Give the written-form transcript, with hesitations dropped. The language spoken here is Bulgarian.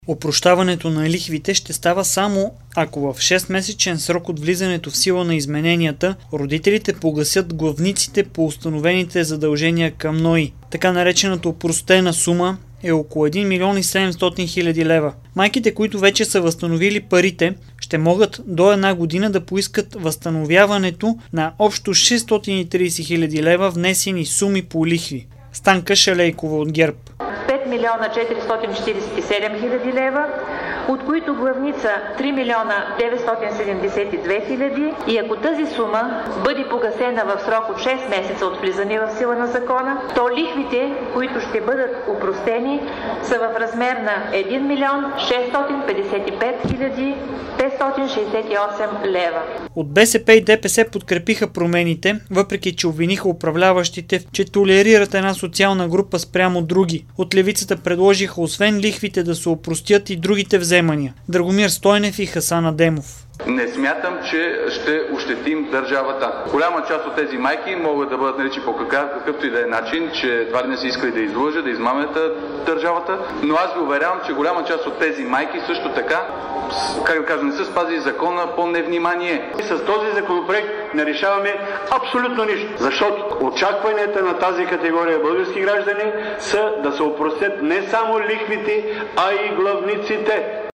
Опрощаването на лихвите ще става само ако в 6-месечен срок от влизането в сила на измененията родителите погасят главниците по установените задължения към НОИ. Така наречената опростена сума е около 1 милион и 700 хиляди лева. Майките, които вече са възстановили парите, ще могат до една година да поискат възстановяването на общо 630 хиляди лева внесени суми по лихви. Станка Шалейкова от ГЕРБ. 5 милиона 447 хиляди лева, от които главница 3 милиона 972 хиляди, и ако тази сума бъде погасена в срок от 6 месеца от влизане в сила на закона, то лихвите, които ще бъдат опростени, са в размер на 1 милион 655 хиляди 568 лева. От БСП и ДПС подкрепиха промените, въпреки че обвиниха управляващите, че толерират една социална група спрямо други. От левицата предложиха освен лихвите да се опростят и другите вземания. Драгомир Стойнев и Хасан Адемов. Не смятам, че ще ощетим държавата. Голяма част от тези майки могат да бъдат наричани по какъвто и да е начин, че едва ли не са искали да излъжат, да измамят държавата, но аз ви уверявам, че голяма част от тези майки също така, как да кажа, не са спазили закона по невнимание. И с този законопроект не решаваме абсолютно нищо, защото очакванията на тази категория български граждани са да се опростят не само лихвите, а и главниците.